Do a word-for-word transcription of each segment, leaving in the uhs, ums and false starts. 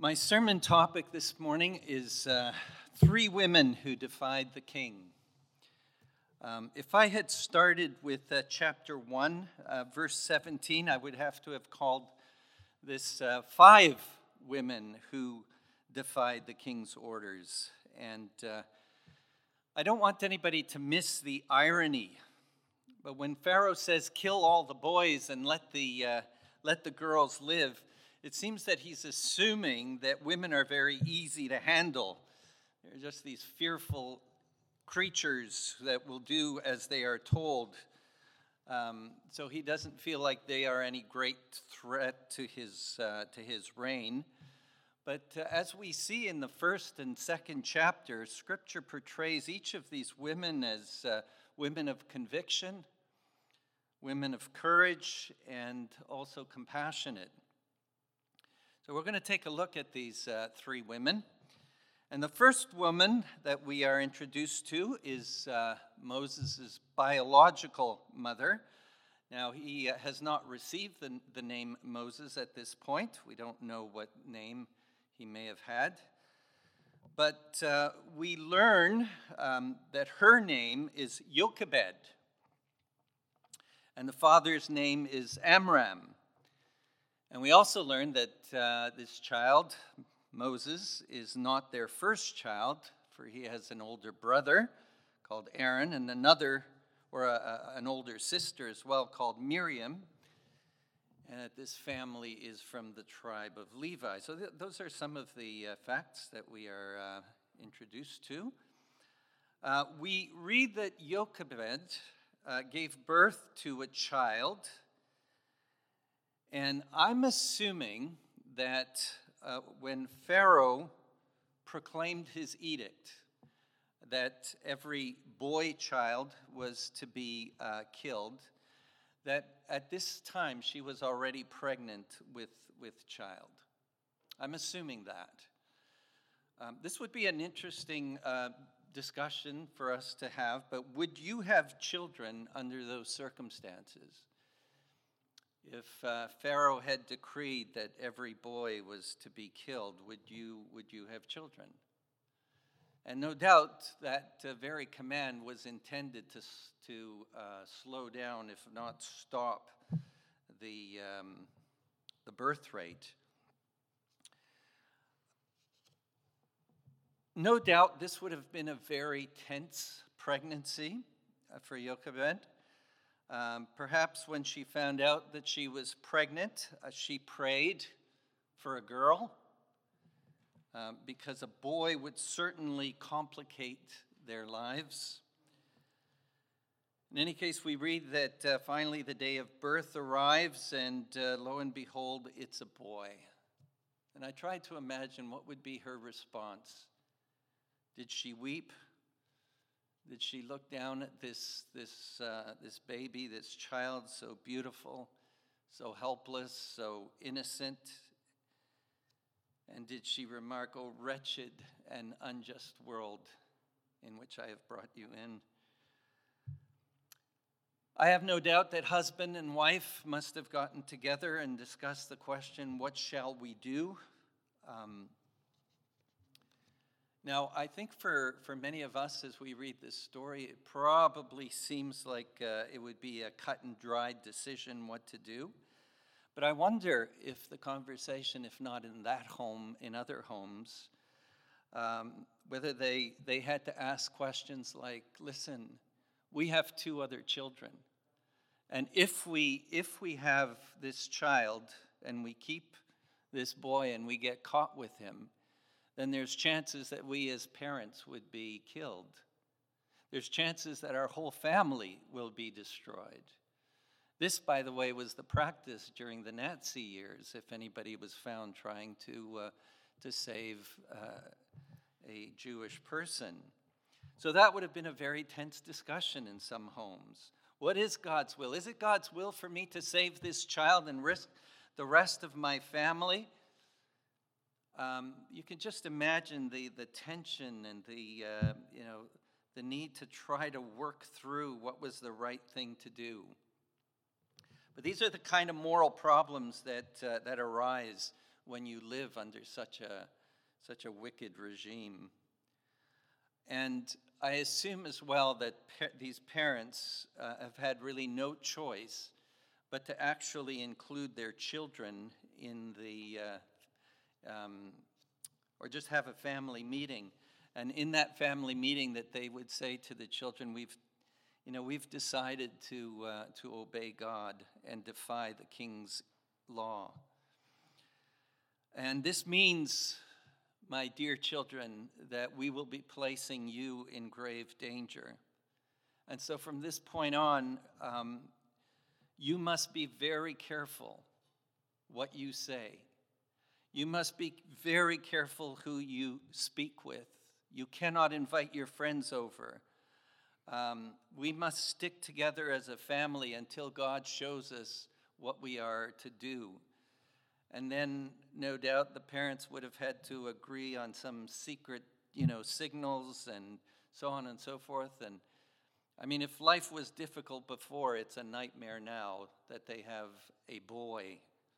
My sermon topic this morning is uh, three women who defied the king. Um, if I had started with uh, chapter one, uh, verse seventeen, I would have to have called this uh, five women who defied the king's orders. And uh, I don't want anybody to miss the irony. But when Pharaoh says, kill all the boys and let the, uh, let the girls live, it seems that he's assuming that women are very easy to handle. They're just these fearful creatures that will do as they are told. Um, so he doesn't feel like they are any great threat to his, uh, to his reign. But uh, as we see in the first and second chapters, Scripture portrays each of these women as uh, women of conviction, women of courage, and also compassionate. So we're going to take a look at these uh, three women. And the first woman that we are introduced to is uh, Moses' biological mother. Now, he uh, has not received the, the name Moses at this point. We don't know what name he may have had. But uh, we learn um, that her name is Jochebed. And the father's name is Amram. And we also learn that uh, this child, Moses, is not their first child, for he has an older brother called Aaron and another, or a, a, an older sister as well, called Miriam. And that this family is from the tribe of Levi. So th- those are some of the uh, facts that we are uh, introduced to. Uh, we read that Jochebed uh, gave birth to a child. And I'm assuming that uh, when Pharaoh proclaimed his edict that every boy child was to be uh, killed, that at this time she was already pregnant with, with child. I'm assuming that. Um, this would be an interesting uh, discussion for us to have, but would you have children under those circumstances? If uh, Pharaoh had decreed that every boy was to be killed, would you would you have children? And no doubt that uh, very command was intended to to uh, slow down, if not stop, the um, the birth rate. No doubt this would have been a very tense pregnancy uh, for Jochebed. Um, perhaps when she found out that she was pregnant, uh, she prayed for a girl, um, because a boy would certainly complicate their lives. In any case, we read that uh, finally the day of birth arrives, and uh, lo and behold, it's a boy. And I tried to imagine what would be her response. Did she weep? Did she look down at this this uh, this baby, this child, so beautiful, so helpless, so innocent? And did she remark, "Oh, wretched and unjust world in which I have brought you in"? I have no doubt that husband and wife must have gotten together and discussed the question, what shall we do? Um, Now, I think for, for many of us, as we read this story, it probably seems like uh, it would be a cut and dried decision what to do. But I wonder if the conversation, if not in that home, in other homes, um, whether they, they had to ask questions like, listen, we have two other children. And if we, if we have this child and we keep this boy and we get caught with him, then there's chances that we as parents would be killed. There's chances that our whole family will be destroyed. This, by the way, was the practice during the Nazi years, if anybody was found trying to, uh, to save uh, a Jewish person. So that would have been a very tense discussion in some homes. What is God's will? Is it God's will for me to save this child and risk the rest of my family? Um, you can just imagine the, the tension and the, uh, you know, the need to try to work through what was the right thing to do. But these are the kind of moral problems that, uh, that arise when you live under such a such a wicked regime. And I assume as well that pa- these parents uh, have had really no choice but to actually include their children in the, uh, um, or just have a family meeting. And in that family meeting that they would say to the children, we've, you know, we've decided to, uh, to obey God and defy the king's law. And this means, my dear children, that we will be placing you in grave danger. And so from this point on, um, you must be very careful what you say. You must be very careful who you speak with. You cannot invite your friends over. Um, we must stick together as a family until God shows us what we are to do. And then, no doubt, the parents would have had to agree on some secret, you know, signals and so on and so forth. And I mean, if life was difficult before, it's a nightmare now that they have a boy.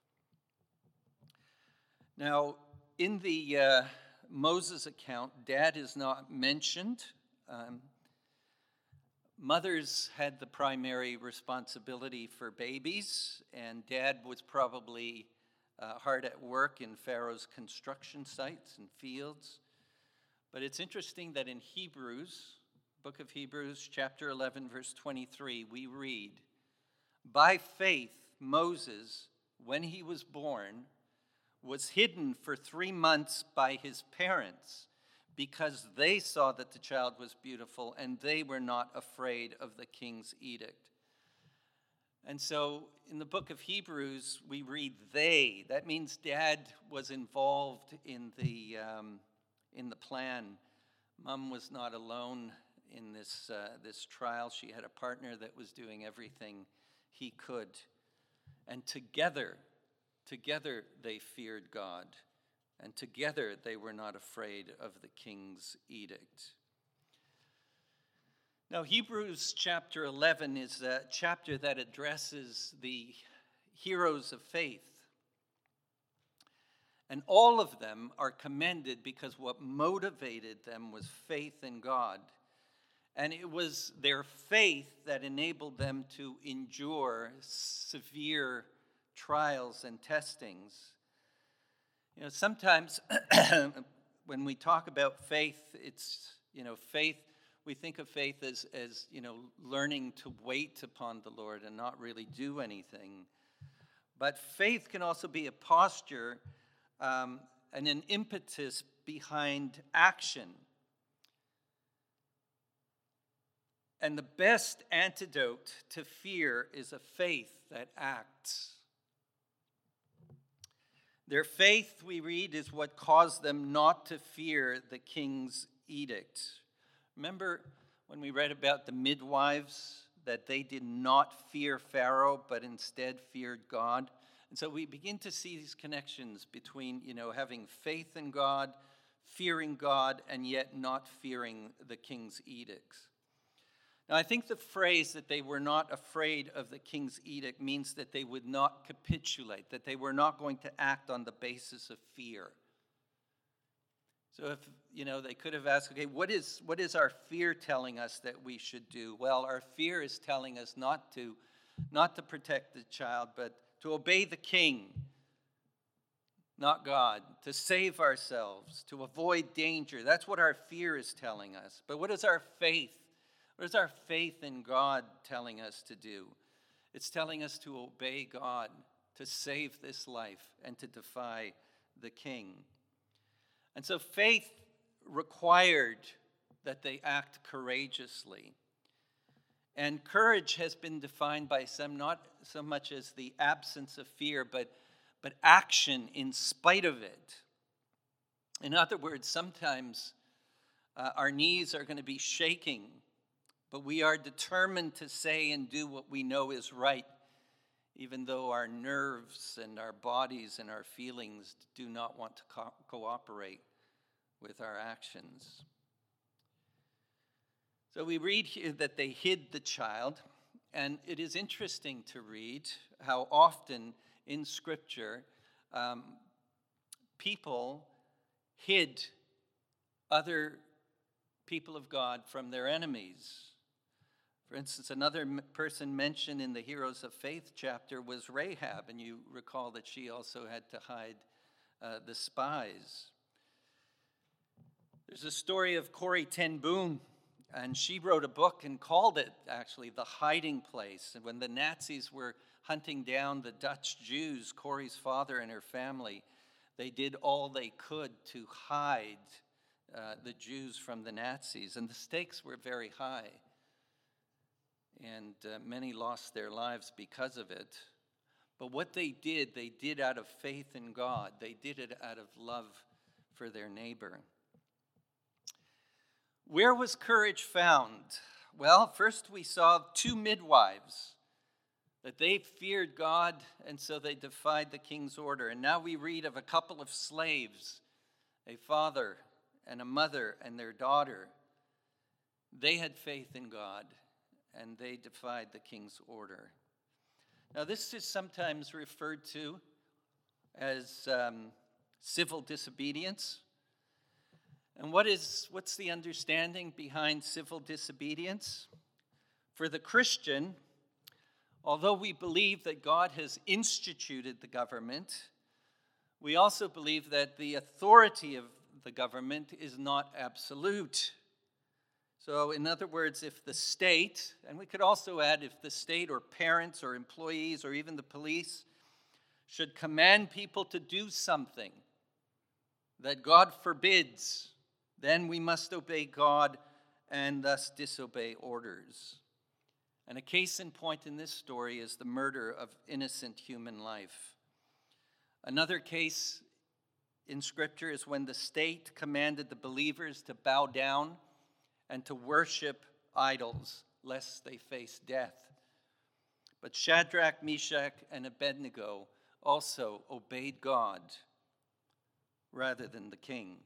Now, in the uh, Moses account, Dad is not mentioned. Um, mothers had the primary responsibility for babies, and Dad was probably uh, hard at work in Pharaoh's construction sites and fields. But it's interesting that in Hebrews, book of Hebrews, chapter eleven, verse twenty-three, we read, "By faith, Moses, when he was born, was hidden for three months by his parents because they saw that the child was beautiful and they were not afraid of the king's edict." And so in the book of Hebrews, we read they. That means Dad was involved in the, um, in the plan. Mom was not alone in this, uh, this trial. She had a partner that was doing everything he could. And together, together they feared God. And together they were not afraid of the king's edict. Now, Hebrews chapter eleven is a chapter that addresses the heroes of faith. And all of them are commended because what motivated them was faith in God. And it was their faith that enabled them to endure severe trials and testings. You know, sometimes when we talk about faith, it's, you know, faith, we think of faith as, as, you know, learning to wait upon the Lord and not really do anything. But faith can also be a posture um, and an impetus behind action. And the best antidote to fear is a faith that acts. Their faith, we read, is what caused them not to fear the king's edict. Remember when we read about the midwives, that they did not fear Pharaoh, but instead feared God? And so we begin to see these connections between, you know, having faith in God, fearing God, and yet not fearing the king's edicts. Now, I think the phrase that they were not afraid of the king's edict means that they would not capitulate, that they were not going to act on the basis of fear. So if, you know, they could have asked, okay, what is what is our fear telling us that we should do? Well, our fear is telling us not to, not to protect the child, but to obey the king, not God, to save ourselves, to avoid danger. That's what our fear is telling us. But what is our faith? What is our faith in God telling us to do? It's telling us to obey God, to save this life, and to defy the king. And so faith required that they act courageously. And courage has been defined by some not so much as the absence of fear, but, but action in spite of it. In other words, sometimes uh, our knees are going to be shaking, but we are determined to say and do what we know is right, even though our nerves and our bodies and our feelings do not want to co- cooperate with our actions. So we read here that they hid the child, and it is interesting to read how often in Scripture um, people hid other people of God from their enemies. For instance, another m- person mentioned in the Heroes of Faith chapter was Rahab, and you recall that she also had to hide uh, the spies. There's a story of Corrie ten Boom, and she wrote a book and called it, actually, The Hiding Place. And when the Nazis were hunting down the Dutch Jews, Corrie's father and her family, they did all they could to hide uh, the Jews from the Nazis. And the stakes were very high. And uh, many lost their lives because of it. But what they did, they did out of faith in God. They did it out of love for their neighbor. Where was courage found? Well, first we saw two midwives, that they feared God, and so they defied the king's order. And now we read of a couple of slaves, a father and a mother and their daughter. They had faith in God, and they defied the king's order. Now, this is sometimes referred to as um, civil disobedience. And what is what's the understanding behind civil disobedience? For the Christian, although we believe that God has instituted the government, we also believe that the authority of the government is not absolute. So, in other words, if the state, and we could also add if the state or parents or employees or even the police should command people to do something that God forbids, then we must obey God and thus disobey orders. And a case in point in this story is the murder of innocent human life. Another case in Scripture is when the state commanded the believers to bow down and to worship idols, lest they face death. But Shadrach, Meshach, and Abednego also obeyed God rather than the king.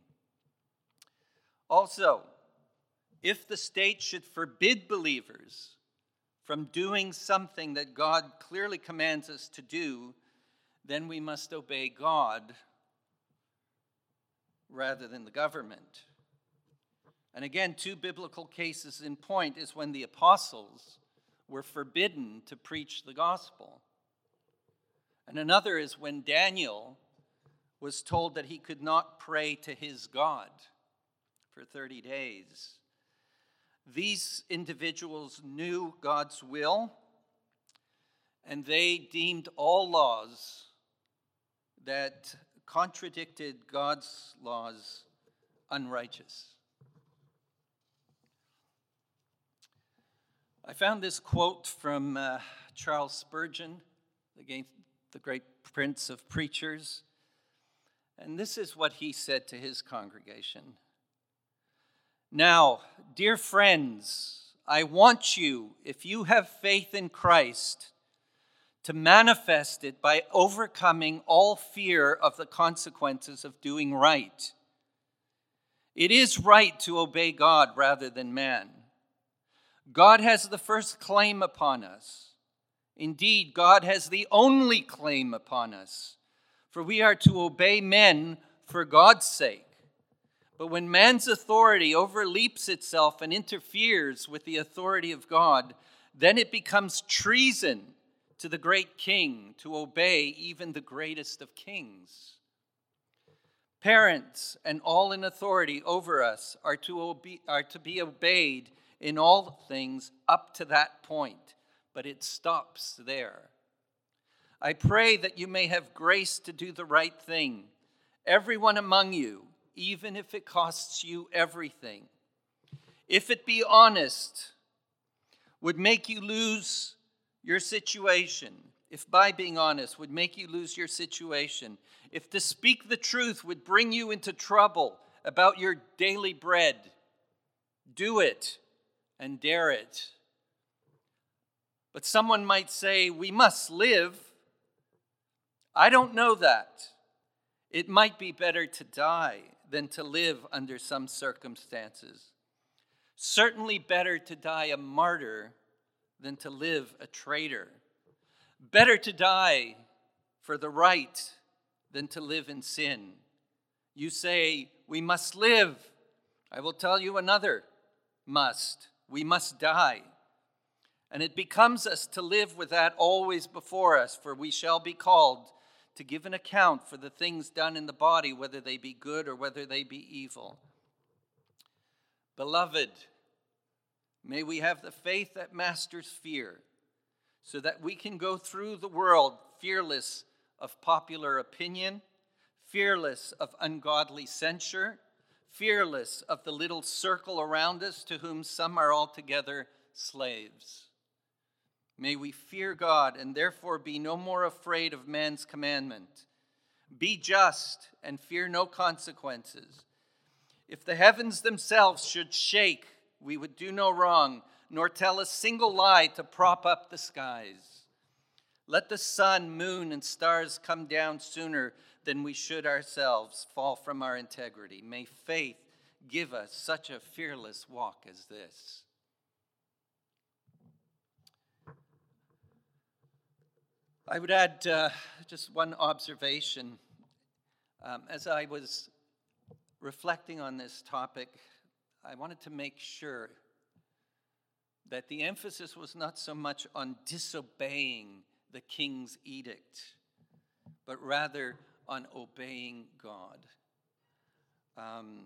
Also, if the state should forbid believers from doing something that God clearly commands us to do, then we must obey God rather than the government. And again, two biblical cases in point is when the apostles were forbidden to preach the gospel. And another is when Daniel was told that he could not pray to his God for thirty days. These individuals knew God's will, and they deemed all laws that contradicted God's laws unrighteous. I found this quote from uh, Charles Spurgeon, the, the great prince of preachers, and this is what he said to his congregation. Now, dear friends, I want you, if you have faith in Christ, to manifest it by overcoming all fear of the consequences of doing right. It is right to obey God rather than man. God has the first claim upon us. Indeed, God has the only claim upon us, for we are to obey men for God's sake. But when man's authority overleaps itself and interferes with the authority of God, then it becomes treason to the great king to obey even the greatest of kings. Parents and all in authority over us are to, obe- are to be obeyed in all things up to that point, but it stops there. I pray that you may have grace to do the right thing, everyone among you, even if it costs you everything. If it be honest, would make you lose your situation, if by being honest would make you lose your situation, if to speak the truth would bring you into trouble about your daily bread, do it and dare it. But someone might say, we must live. I don't know that. It might be better to die than to live under some circumstances. Certainly better to die a martyr than to live a traitor. Better to die for the right than to live in sin. You say, we must live. I will tell you another must. We must die. And it becomes us to live with that always before us, for we shall be called to give an account for the things done in the body, whether they be good or whether they be evil. Beloved, may we have the faith that masters fear, so that we can go through the world fearless of popular opinion, fearless of ungodly censure, fearless of the little circle around us to whom some are altogether slaves. May we fear God and therefore be no more afraid of man's commandment. Be just and fear no consequences. If the heavens themselves should shake, we would do no wrong, nor tell a single lie to prop up the skies. Let the sun, moon, and stars come down sooner than we should ourselves fall from our integrity. May faith give us such a fearless walk as this. I would add uh, just one observation. Um, as I was reflecting on this topic, I wanted to make sure that the emphasis was not so much on disobeying the king's edict, but rather on obeying God. Um,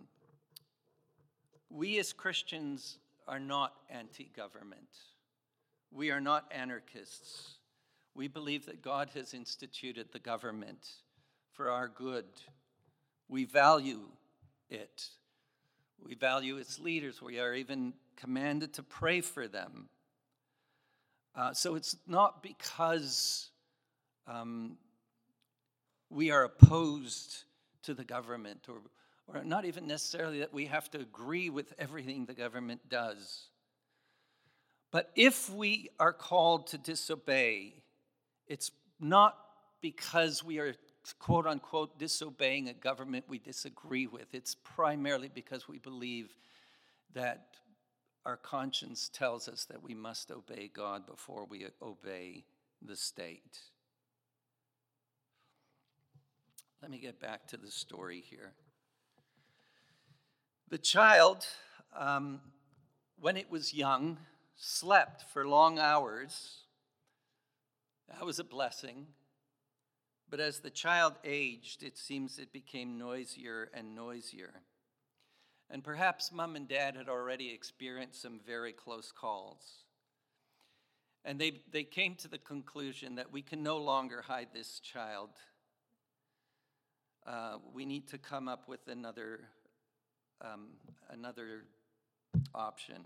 we as Christians are not anti-government. We are not anarchists. We believe that God has instituted the government for our good. We value it. We value its leaders. We are even commanded to pray for them. Uh, so it's not because um, we are opposed to the government, or, or not even necessarily that we have to agree with everything the government does. But if we are called to disobey, it's not because we are, quote unquote, disobeying a government we disagree with. It's primarily because we believe that our conscience tells us that we must obey God before we obey the state. Let me get back to the story here. The child, um, when it was young, slept for long hours. That was a blessing. But as the child aged, it seems it became noisier and noisier. And perhaps mom and dad had already experienced some very close calls. And they, they came to the conclusion that we can no longer hide this child. Uh, we need to come up with another, um, another option.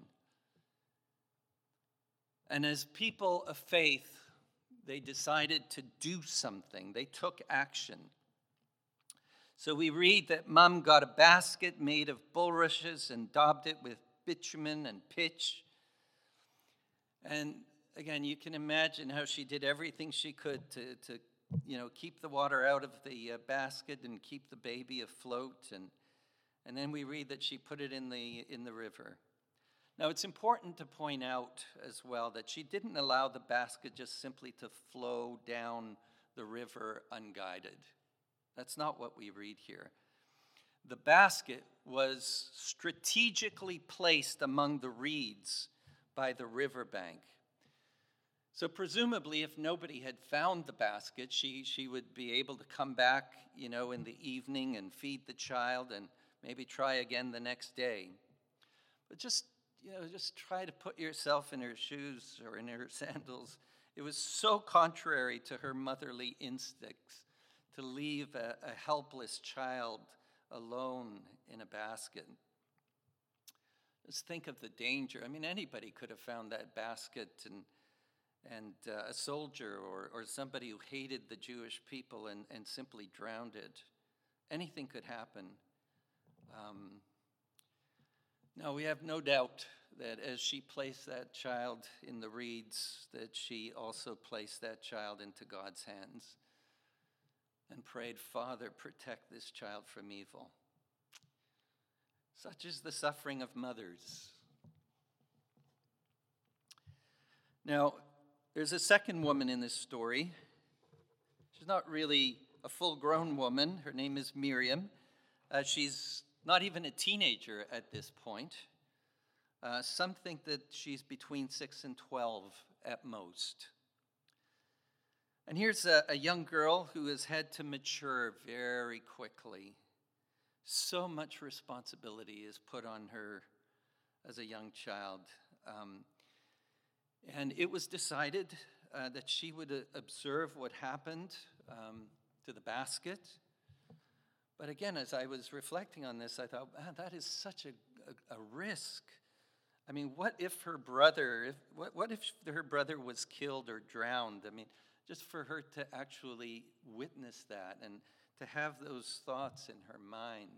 And as people of faith, they decided to do something. They took action. So we read that Mom got a basket made of bulrushes and daubed it with bitumen and pitch. And again, you can imagine how she did everything she could to, to you know, keep the water out of the uh, basket and keep the baby afloat. And, and then we read that she put it in the, in the river. Now, it's important to point out as well that she didn't allow the basket just simply to flow down the river unguided. That's not what we read here. The basket was strategically placed among the reeds by the riverbank. So presumably, if nobody had found the basket, she, she would be able to come back, you know, in the evening and feed the child and maybe try again the next day. But just You know, just try to put yourself in her shoes or in her sandals. It was so contrary to her motherly instincts to leave a, a helpless child alone in a basket. Just think of the danger. I mean, anybody could have found that basket, and and uh, a soldier or, or somebody who hated the Jewish people and, and simply drowned it. Anything could happen. Um, Now, we have no doubt that as she placed that child in the reeds, that she also placed that child into God's hands and prayed, Father, protect this child from evil. Such is the suffering of mothers. Now, there's a second woman in this story. She's not really a full-grown woman. Her name is Miriam. Uh, she's not even a teenager at this point. Uh, some think that she's between six and twelve at most. And here's a, a young girl who has had to mature very quickly. So much responsibility is put on her as a young child. Um, and it was decided uh, that she would uh, observe what happened um, to the basket. But again, as I was reflecting on this, I thought, man, that is such a, a, a risk. I mean, what if her brother, if, what, what if her brother was killed or drowned? I mean, just for her to actually witness that and to have those thoughts in her mind.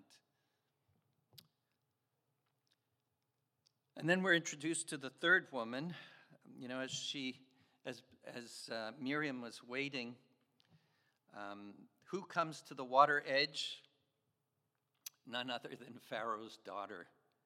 And then we're introduced to the third woman. You know, as she, as as uh, Miriam was waiting, um, who comes to the water edge? None other than Pharaoh's daughter.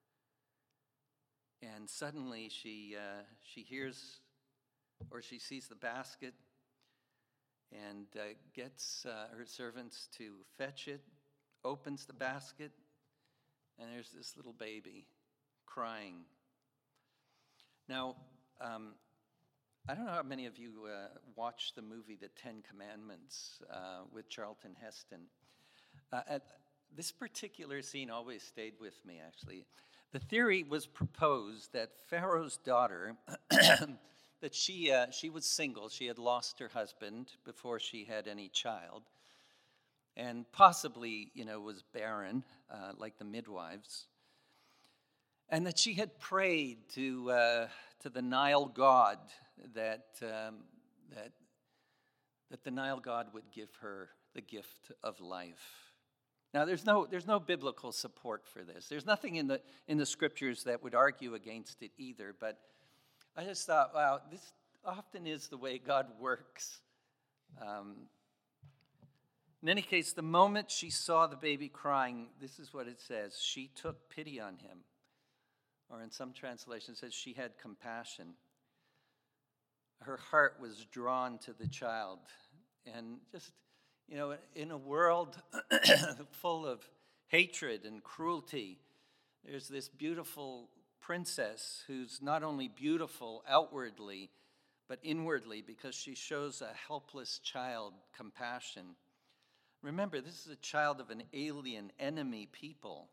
And suddenly she uh, she hears, or she sees the basket, and uh, gets uh, her servants to fetch it, opens the basket, and there's this little baby crying. Now, um, I don't know how many of you uh, watched the movie The Ten Commandments uh, with Charlton Heston. Uh, at, this particular scene always stayed with me, actually. The theory was proposed that Pharaoh's daughter, that she uh, she was single. She had lost her husband before she had any child, and possibly, you know, was barren, uh, like the midwives. And that she had prayed to uh, to the Nile god that um, that that the Nile god would give her the gift of life. Now, there's no there's no biblical support for this. There's nothing in the in the scriptures that would argue against it either. But I just thought, wow, this often is the way God works. Um, in any case, the moment she saw the baby crying, this is what it says: she took pity on him. Or in some translations, it says she had compassion. Her heart was drawn to the child. And just, you know, in a world full of hatred and cruelty, there's this beautiful princess who's not only beautiful outwardly, but inwardly, because she shows a helpless child compassion. Remember, this is a child of an alien enemy people.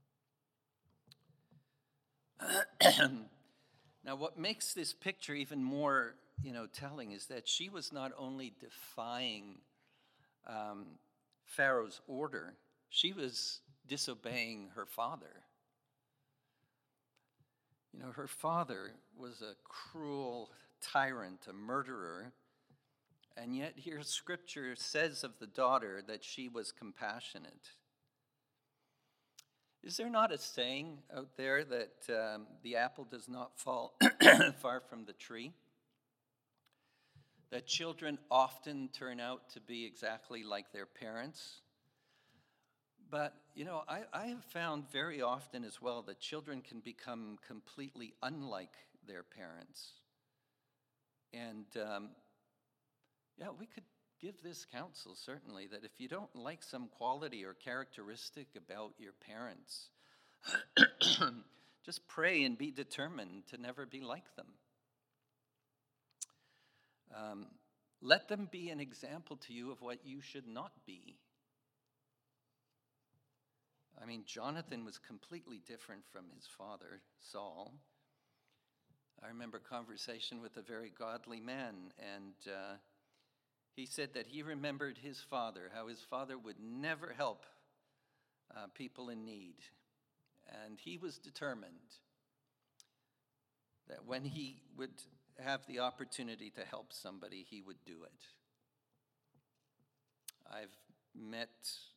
Now, what makes this picture even more, you know, telling is that she was not only defying um, Pharaoh's order, she was disobeying her father. You know, her father was a cruel tyrant, a murderer, and yet here Scripture says of the daughter that she was compassionate. Is there not a saying out there that um, the apple does not fall far from the tree? That children often turn out to be exactly like their parents? But, you know, I, I have found very often as well that children can become completely unlike their parents. And, um, yeah, we could give this counsel, certainly, that if you don't like some quality or characteristic about your parents, just pray and be determined to never be like them. Um, let them be an example to you of what you should not be. I mean, Jonathan was completely different from his father, Saul. I remember a conversation with a very godly man, and uh, he said that he remembered his father, how his father would never help uh, people in need. And he was determined that when he would have the opportunity to help somebody, he would do it. I've met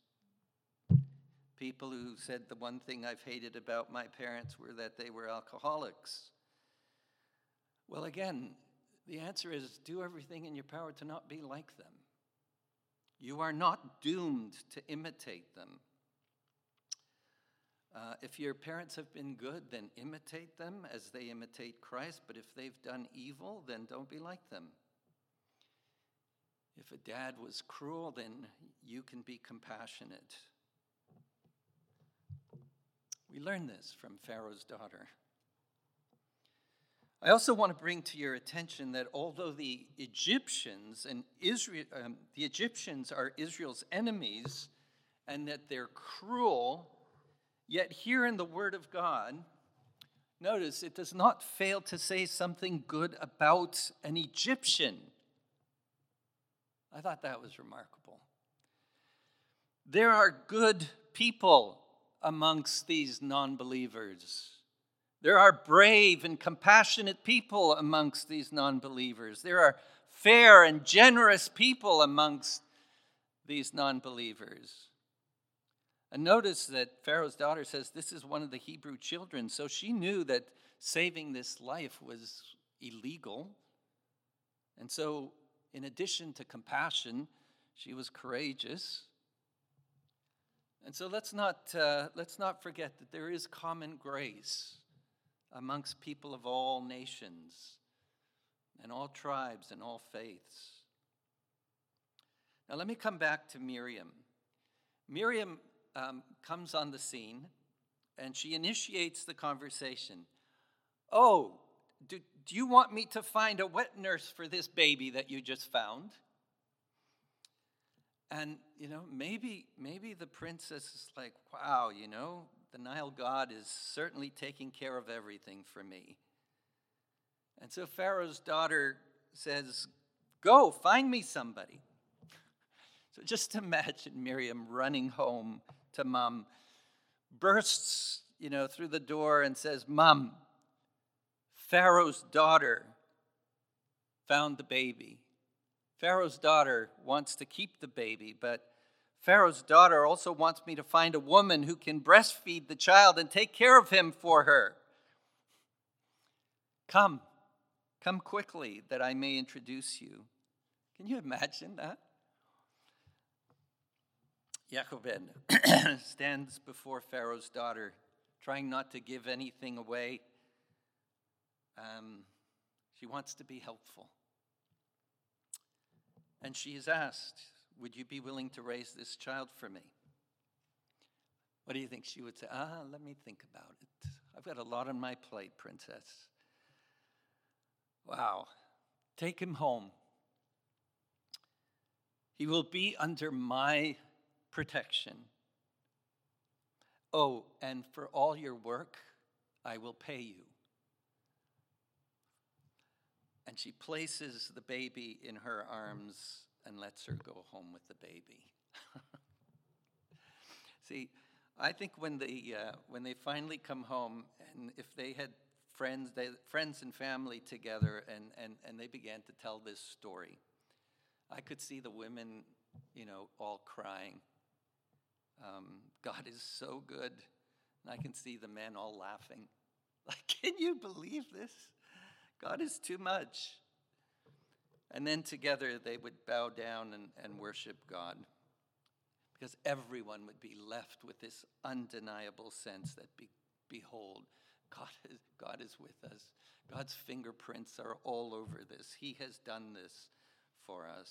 people who said the one thing I've hated about my parents were that they were alcoholics. Well, again, the answer is do everything in your power to not be like them. You are not doomed to imitate them. Uh, if your parents have been good, then imitate them as they imitate Christ. But if they've done evil, then don't be like them. If a dad was cruel, then you can be compassionate. We learn this from Pharaoh's daughter. I also want to bring to your attention that although the Egyptians and Israel, um, the Egyptians are Israel's enemies, and that they're cruel, yet here in the Word of God, notice it does not fail to say something good about an Egyptian. I thought that was remarkable. There are good people amongst these non-believers. There are brave and compassionate people amongst these non-believers. There are fair and generous people amongst these non-believers. And notice that Pharaoh's daughter says this is one of the Hebrew children, so she knew that saving this life was illegal. And so, in addition to compassion, she was courageous. And so let's not, uh, let's not forget that there is common grace amongst people of all nations and all tribes and all faiths. Now let me come back to Miriam. Miriam um, comes on the scene and she initiates the conversation. Oh, do, do you want me to find a wet nurse for this baby that you just found? And, you know, maybe maybe the princess is like, wow, you know, the Nile god is certainly taking care of everything for me. And so Pharaoh's daughter says, go, find me somebody. So just imagine Miriam running home to Mom, bursts, you know, through the door and says, Mom, Pharaoh's daughter found the baby. Pharaoh's daughter wants to keep the baby, but Pharaoh's daughter also wants me to find a woman who can breastfeed the child and take care of him for her. Come, come quickly that I may introduce you. Can you imagine that? Jochebed stands before Pharaoh's daughter, trying not to give anything away. Um, she wants to be helpful. And she is asked, would you be willing to raise this child for me? What do you think she would say? Ah, let me think about it. I've got a lot on my plate, princess. Wow. Take him home. He will be under my protection. Oh, and for all your work, I will pay you. And she places the baby in her arms and lets her go home with the baby. See, I think when they uh, when they finally come home, and if they had friends, they, friends and family together, and, and, and they began to tell this story, I could see the women, you know, all crying. Um, God is so good. And I can see the men all laughing. Like, can you believe this? God is too much. And then together they would bow down and, and worship God. Because everyone would be left with this undeniable sense that, be, behold, God is, God is with us. God's fingerprints are all over this. He has done this for us.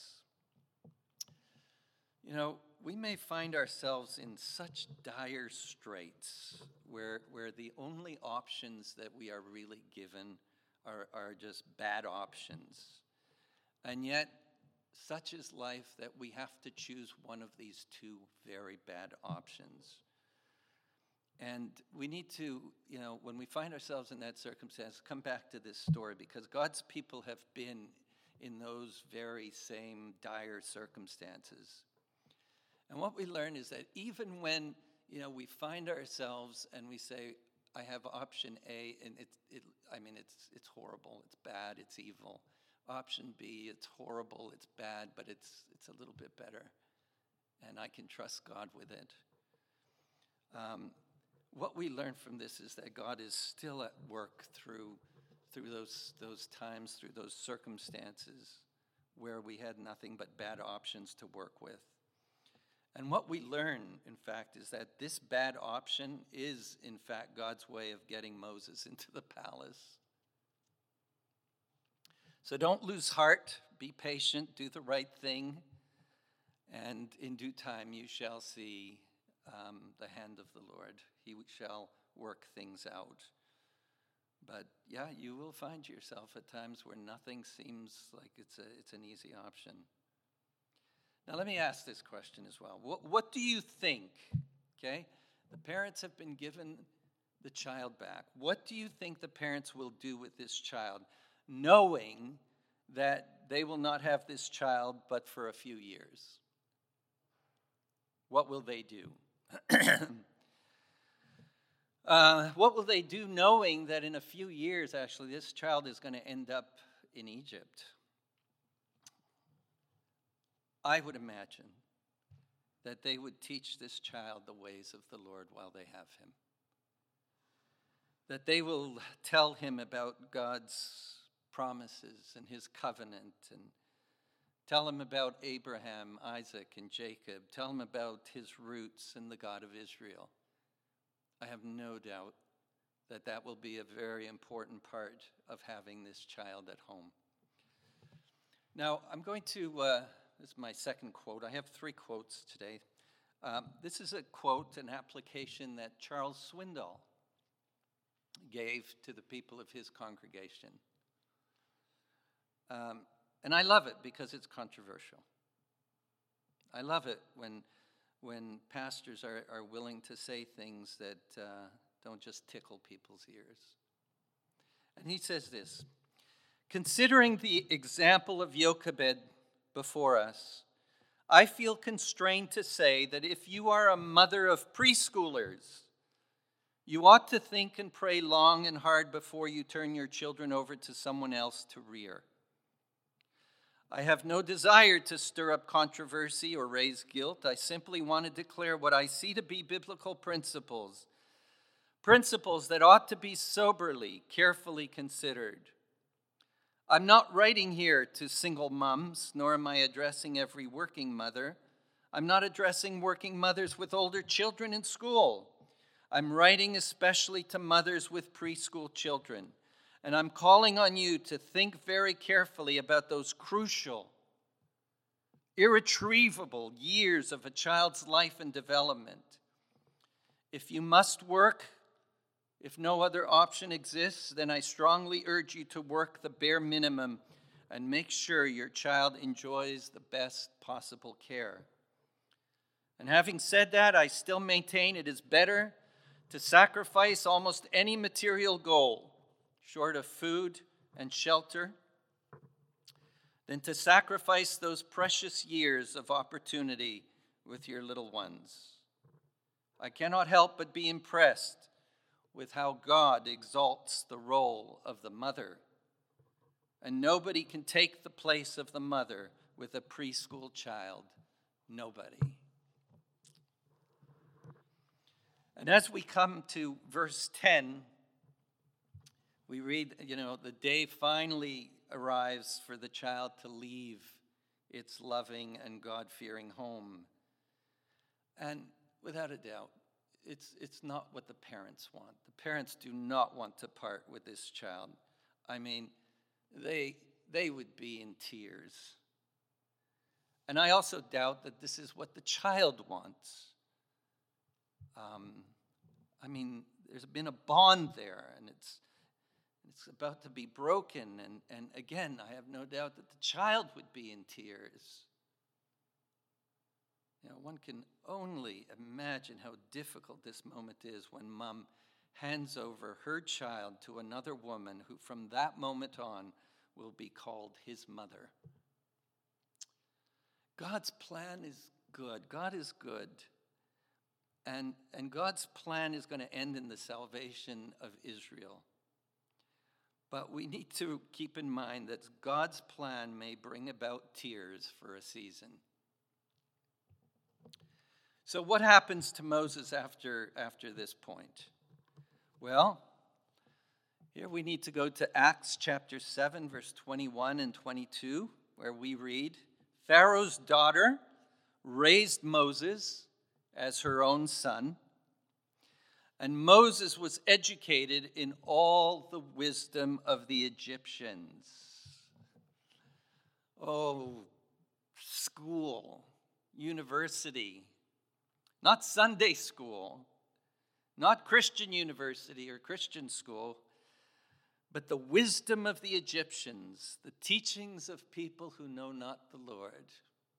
You know, we may find ourselves in such dire straits where, where the only options that we are really given Are, are just bad options. And yet, such is life that we have to choose one of these two very bad options. And we need to, you know, when we find ourselves in that circumstance, come back to this story, because God's people have been in those very same dire circumstances. And what we learn is that even when, you know, we find ourselves and we say, I have option A, and it's, it, I mean, it's it's horrible, it's bad, it's evil. Option B, it's horrible, it's bad, but it's it's a little bit better, and I can trust God with it. Um, what we learn from this is that God is still at work through through those those times, through those circumstances where we had nothing but bad options to work with. And what we learn, in fact, is that this bad option is, in fact, God's way of getting Moses into the palace. So don't lose heart, be patient, do the right thing, and in due time you shall see um, the hand of the Lord. He shall work things out. But yeah, you will find yourself at times where nothing seems like it's a it's an easy option. Now let me ask this question as well. What, what do you think, okay? The parents have been given the child back. What do you think the parents will do with this child, knowing that they will not have this child but for a few years? What will they do? uh, what will they do knowing that in a few years, actually, this child is going to end up in Egypt? I would imagine that they would teach this child the ways of the Lord while they have him. That they will tell him about God's promises and his covenant, and tell him about Abraham, Isaac, and Jacob. Tell him about his roots and the God of Israel. I have no doubt that that will be a very important part of having this child at home. Now, I'm going to, uh, this is my second quote. I have three quotes today. Um, this is a quote, an application that Charles Swindoll gave to the people of his congregation. Um, and I love it because it's controversial. I love it when when pastors are, are willing to say things that uh, don't just tickle people's ears. And he says this: considering the example of Jochebed before us, I feel constrained to say that if you are a mother of preschoolers, you ought to think and pray long and hard before you turn your children over to someone else to rear. I have no desire to stir up controversy or raise guilt. I simply want to declare what I see to be biblical principles, principles that ought to be soberly, carefully considered. I'm not writing here to single moms, nor am I addressing every working mother. I'm not addressing working mothers with older children in school. I'm writing especially to mothers with preschool children. And I'm calling on you to think very carefully about those crucial, irretrievable years of a child's life and development. If you must work, if no other option exists, then I strongly urge you to work the bare minimum and make sure your child enjoys the best possible care. And having said that, I still maintain it is better to sacrifice almost any material goal, short of food and shelter, than to sacrifice those precious years of opportunity with your little ones. I cannot help but be impressed with how God exalts the role of the mother. And nobody can take the place of the mother with a preschool child. Nobody. And as we come to verse ten, we read, you know, the day finally arrives for the child to leave its loving and God-fearing home. And without a doubt, it's it's not what the parents want. The parents do not want to part with this child. I mean, they they would be in tears. And I also doubt that this is what the child wants. Um, I mean, there's been a bond there, and it's It's about to be broken, and, and again, I have no doubt that the child would be in tears. You know, one can only imagine how difficult this moment is when mom hands over her child to another woman who from that moment on will be called his mother. God's plan is good. God is good. And, and God's plan is going to end in the salvation of Israel. But we need to keep in mind that God's plan may bring about tears for a season. So what happens to Moses after, after this point? Well, here we need to go to Acts chapter seven, verse twenty-one and twenty-two, where we read, Pharaoh's daughter raised Moses as her own son, and Moses was educated in all the wisdom of the Egyptians. Oh, school, university, not Sunday school. not Christian university or Christian school, but the wisdom of the Egyptians, the teachings of people who know not the Lord.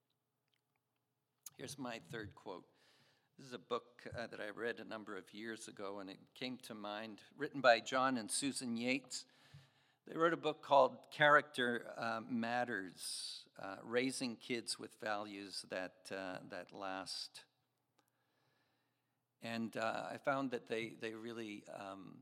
Here's my third quote. This is a book uh, that I read a number of years ago, and it came to mind, written by John and Susan Yates. They wrote a book called Character uh, Matters, uh, Raising Kids with Values That, uh, that Last. And uh, I found that they, they really um,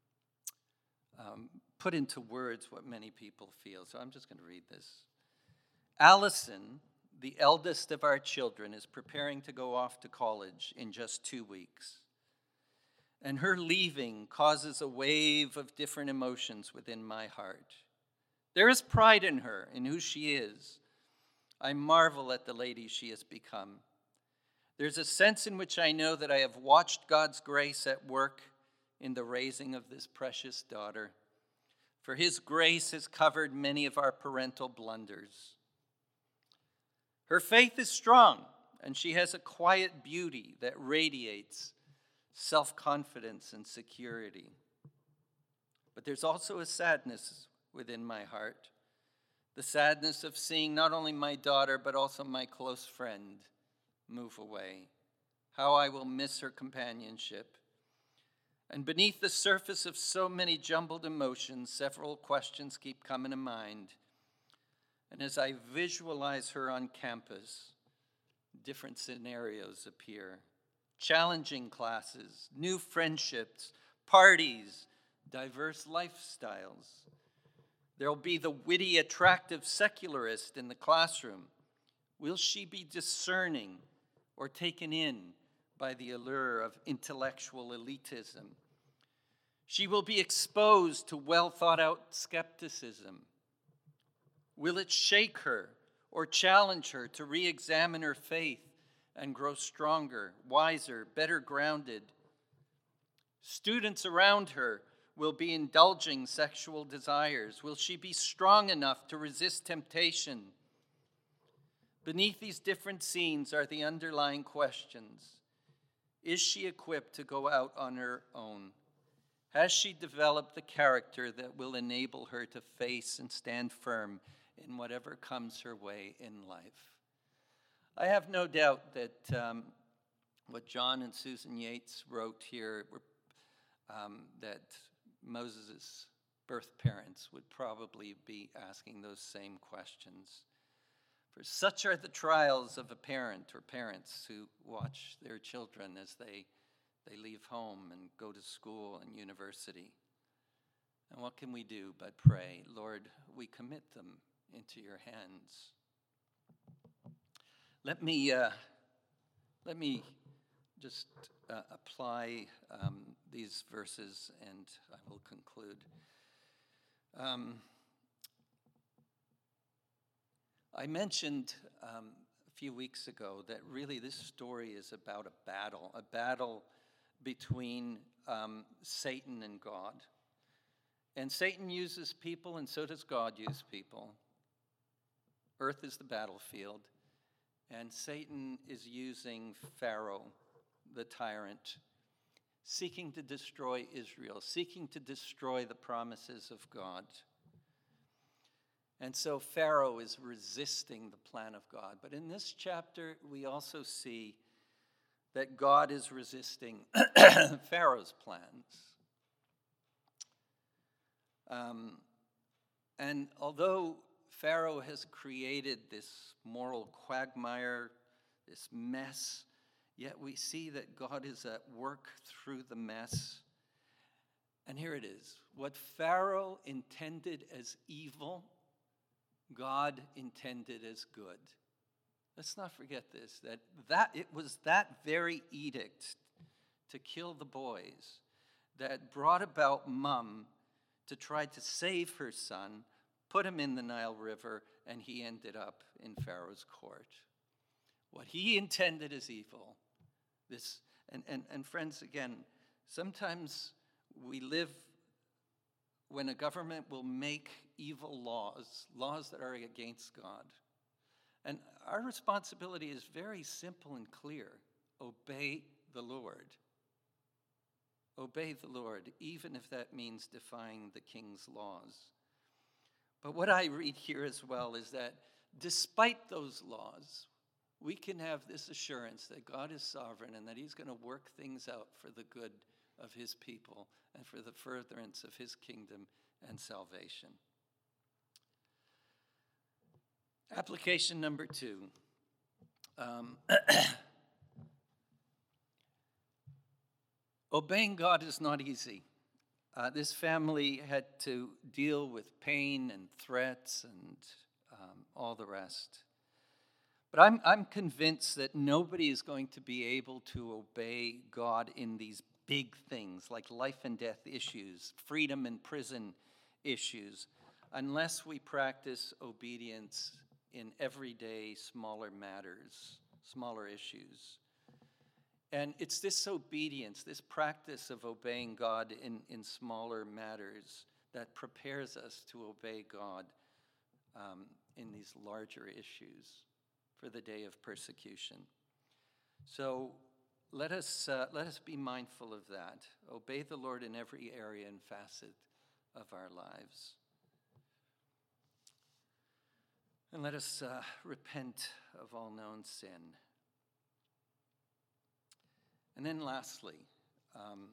um, put into words what many people feel. So I'm just going to read this. Allison, the eldest of our children, is preparing to go off to college in just two weeks. And her leaving causes a wave of different emotions within my heart. There is pride in her, in who she is. I marvel at the lady she has become. There's a sense in which I know that I have watched God's grace at work in the raising of this precious daughter. For his grace has covered many of our parental blunders. Her faith is strong, and she has a quiet beauty that radiates self-confidence and security. But there's also a sadness within my heart, the sadness of seeing not only my daughter, but also my close friend move away. How I will miss her companionship. And beneath the surface of so many jumbled emotions, several questions keep coming to mind. And as I visualize her on campus, different scenarios appear. Challenging classes, new friendships, parties, diverse lifestyles. There'll be the witty, attractive secularist in the classroom. Will she be discerning or taken in by the allure of intellectual elitism? She will be exposed to well-thought-out skepticism. Will it shake her or challenge her to re-examine her faith and grow stronger, wiser, better grounded? Students around her will be indulging sexual desires. Will she be strong enough to resist temptation? Beneath these different scenes are the underlying questions. Is she equipped to go out on her own? Has she developed the character that will enable her to face and stand firm in whatever comes her way in life? I have no doubt that um, what John and Susan Yates wrote here, were, um, that Moses' birth parents would probably be asking those same questions. For such are the trials of a parent or parents who watch their children as they, they leave home and go to school and university. And what can we do but pray, Lord, we commit them into your hands. Let me, uh, let me just uh, apply um, these verses and I will conclude. Um, I mentioned um, a few weeks ago that really this story is about a battle, a battle between um, Satan and God. And Satan uses people, and so does God use people. Earth is the battlefield, and Satan is using Pharaoh, the tyrant, seeking to destroy Israel, seeking to destroy the promises of God. And so Pharaoh is resisting the plan of God. But in this chapter, we also see that God is resisting Pharaoh's plans. Um, and although Pharaoh has created this moral quagmire, this mess, yet we see that God is at work through the mess. And here it is. What Pharaoh intended as evil, God intended as good. Let's not forget this, that, that it was that very edict to kill the boys that brought about Mum to try to save her son, put him in the Nile River, and he ended up in Pharaoh's court. What he intended as evil. This and, and, and friends, again, sometimes we live when a government will make evil laws, laws that are against God. And our responsibility is very simple and clear. Obey the Lord. Obey the Lord, even if that means defying the king's laws. But what I read here as well is that despite those laws, we can have this assurance that God is sovereign and that he's going to work things out for the good of his people and for the furtherance of his kingdom and salvation. Application number two. Um, obeying God is not easy. Uh, this family had to deal with pain and threats and um, all the rest. But I'm, I'm convinced that nobody is going to be able to obey God in these big things like life and death issues, freedom and prison issues, unless we practice obedience in everyday smaller matters, smaller issues. And it's this obedience, this practice of obeying God in, in smaller matters that prepares us to obey God um, in these larger issues for the day of persecution. So let us, uh, let us be mindful of that. Obey the Lord in every area and facet of our lives. And let us uh, repent of all known sin. And then lastly, um,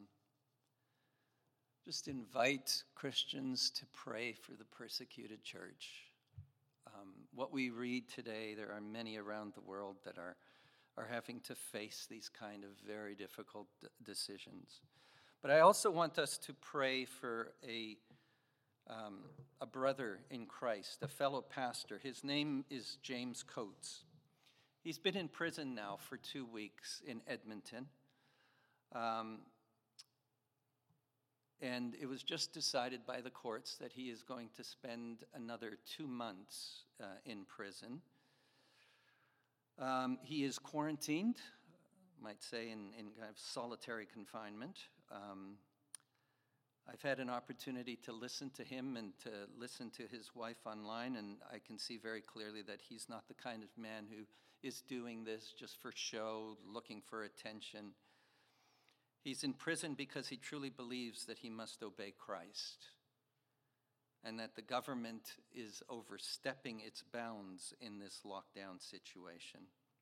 just invite Christians to pray for the persecuted church. Um, what we read today, there are many around the world that are, are having to face these kind of very difficult d- decisions. But I also want us to pray for a, um, a brother in Christ, a fellow pastor. His name is James Coates. He's been in prison now for two weeks in Edmonton. Um, and it was just decided by the courts that he is going to spend another two months uh, in prison. Um, he is quarantined, might say, in, in kind of solitary confinement. Um, I've had an opportunity to listen to him and to listen to his wife online, and I can see very clearly that he's not the kind of man who is doing this just for show, looking for attention. He's in prison because he truly believes that he must obey Christ and that the government is overstepping its bounds in this lockdown situation.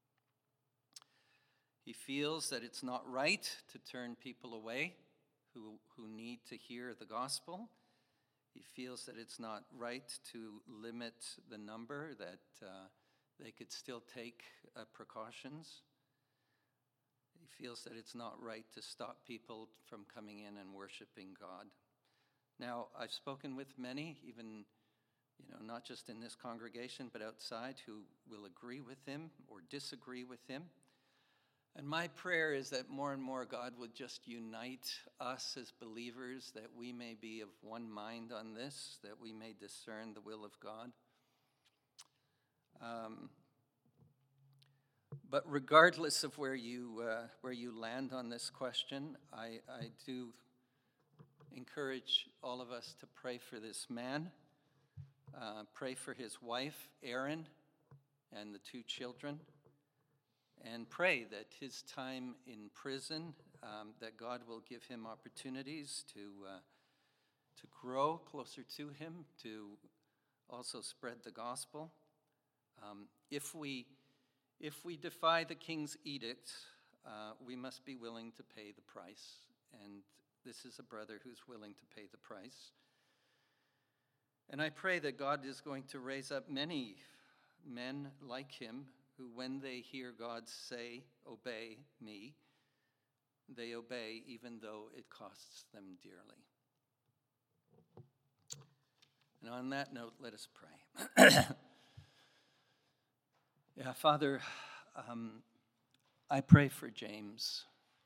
He feels that it's not right to turn people away who, who need to hear the gospel. He feels that it's not right to limit the number, that uh, they could still take uh, precautions. He feels that it's not right to stop people from coming in and worshiping God. Now, I've spoken with many, even, you know, not just in this congregation, but outside, who will agree with him or disagree with him. And my prayer is that more and more God would just unite us as believers, that we may be of one mind on this, that we may discern the will of God. Um, But regardless of where you uh, where you land on this question, I, I do encourage all of us to pray for this man, uh, pray for his wife, Erin, and the two children, and pray that his time in prison, um, that God will give him opportunities to uh, to grow closer to him, to also spread the gospel. Um, if we If we defy the king's edict, uh, we must be willing to pay the price. And this is a brother who's willing to pay the price. And I pray that God is going to raise up many men like him who, when they hear God say, "Obey me," they obey even though it costs them dearly. And on that note, let us pray. Yeah, Father, um, I pray for James.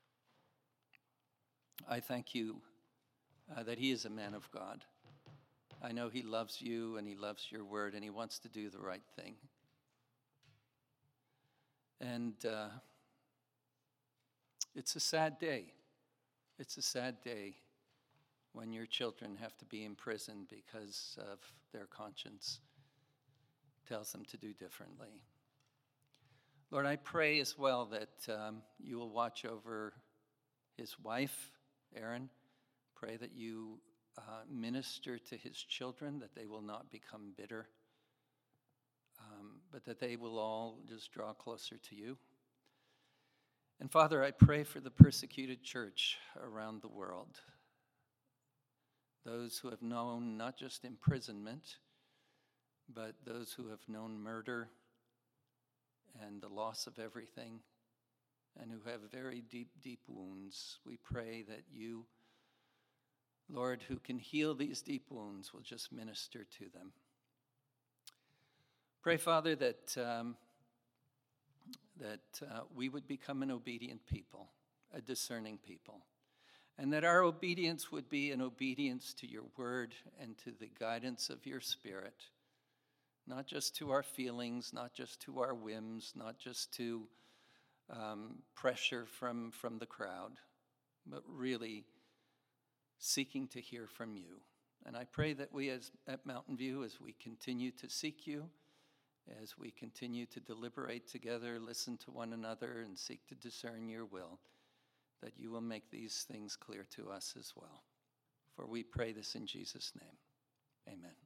I thank you uh, that he is a man of God. I know he loves you and he loves your word and he wants to do the right thing. And uh, it's a sad day. It's a sad day when your children have to be in prison because of their conscience tells them to do differently. Lord, I pray as well that um, you will watch over his wife Aaron, pray that you uh, minister to his children, that they will not become bitter, um, but that they will all just draw closer to you. And Father, I pray for the persecuted church around the world, those who have known not just imprisonment, but those who have known murder and the loss of everything, and who have very deep, deep wounds. We pray that you, Lord, who can heal these deep wounds, will just minister to them. Pray, Father, that um, that uh, we would become an obedient people, a discerning people, and that our obedience would be an obedience to your word and to the guidance of your Spirit, not just to our feelings, not just to our whims, not just to um, pressure from, from the crowd, but really seeking to hear from you. And I pray that we as at Mountain View, as we continue to seek you, as we continue to deliberate together, listen to one another, and seek to discern your will, that you will make these things clear to us as well. For we pray this in Jesus' name. Amen.